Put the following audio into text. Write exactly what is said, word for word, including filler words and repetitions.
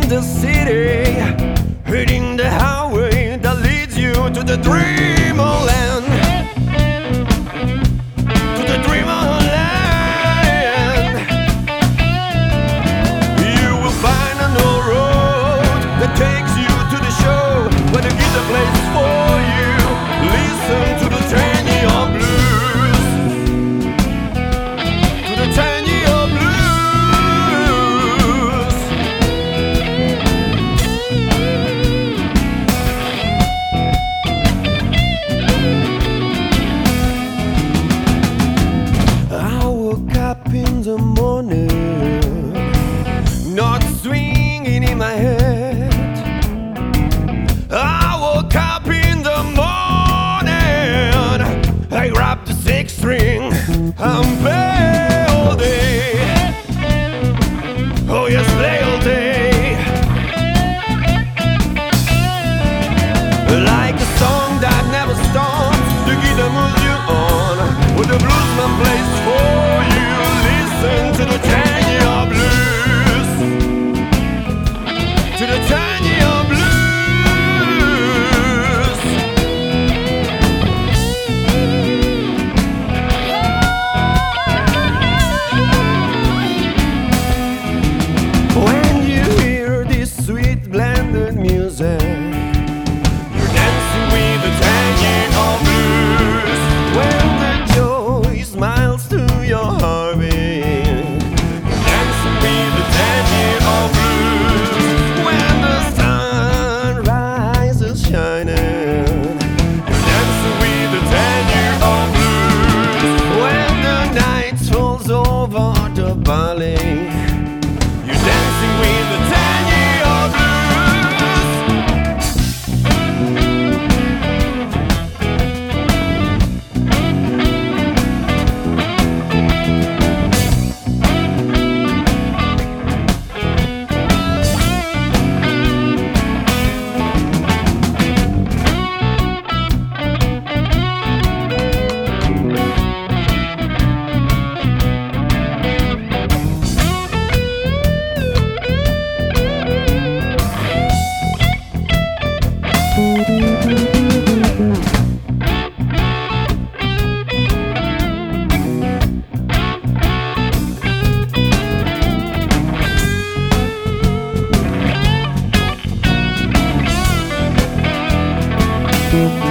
in the city, hitting the highway that leads you to the dreamland. To the dreamland. You will find a new road that takes you to the show, where the guitar plays for you. Listen to the ten year blues. To the ten year blues. I woke up in the morning, not swinging in my head. I woke up in the morning, I grabbed the six string and play all day. Oh yes, play all day. Like a song that never stops, the guitar moves you on, when the bluesman plays for you. Listen to the ten year blues. To the ten year blues. When you hear this sweet blended music, you're dancing with the ten year blues. When the joy smiles to your heartbeat, you're dancing with the ten year blues. When the sun rises shining, you're dancing with the ten year blues. When the night falls over the valley, you're dancing with the ten year blues. Thank